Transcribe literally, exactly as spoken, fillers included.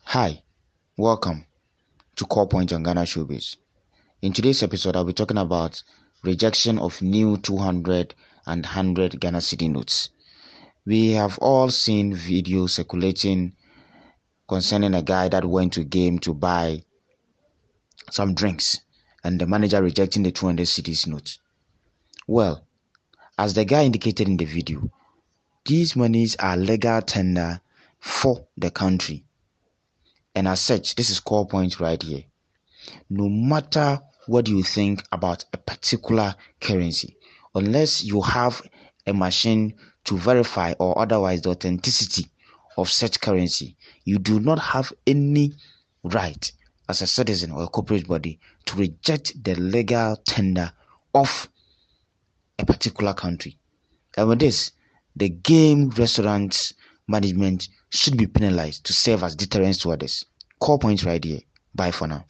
Hi, welcome to Core Point on Ghana Showbiz. In today's episode, I'll be talking about rejection of new two hundred and one hundred Ghana Cedi notes. We have all seen videos circulating concerning a guy that went to game to buy some drinks and the manager rejecting the two hundred cedis notes. Well, as the guy indicated in the video, these monies are legal tender for the country. And as such, this is Core Point right here. No matter what you think about a particular currency, unless you have a machine to verify or otherwise the authenticity of such currency, you do not have any right as a citizen or a corporate body to reject the legal tender of a particular country. And with this, the game restaurant management should be penalized to serve as deterrence to others. Core Point right here. Bye for now.